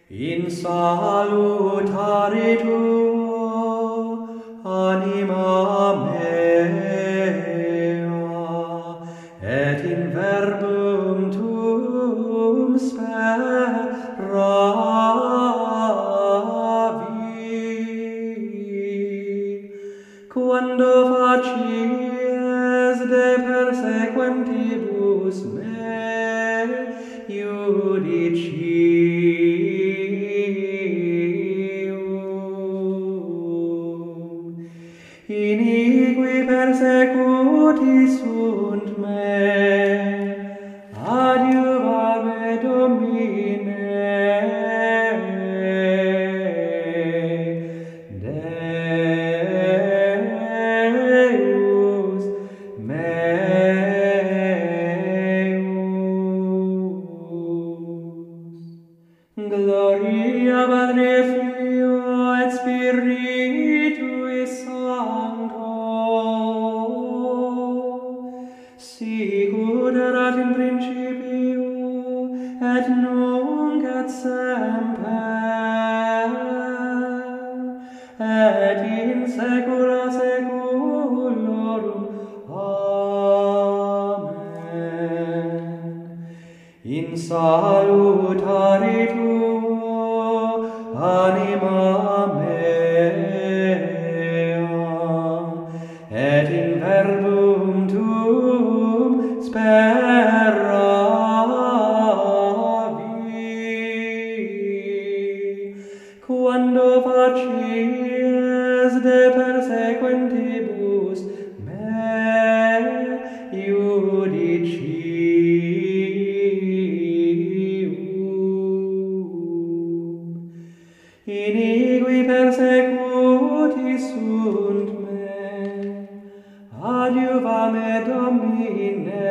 In salutare tuo, anima mea, et in verbum tuum speravi. Quando facies de persequentibus me judicium, iniqui persecuti sunt me, adiuvame Domine, Deus meus. Gloria Patri et Filio et Spiritui Sancto, sicut erat in principio et nunc et semper et in saecula saeculorum. Amen. In salutare tuo, anima mea, et in verbum tuum speravi. Quando facies de persequentibus me judicium, iniqui persecuti sunt me, adiuvame Domine,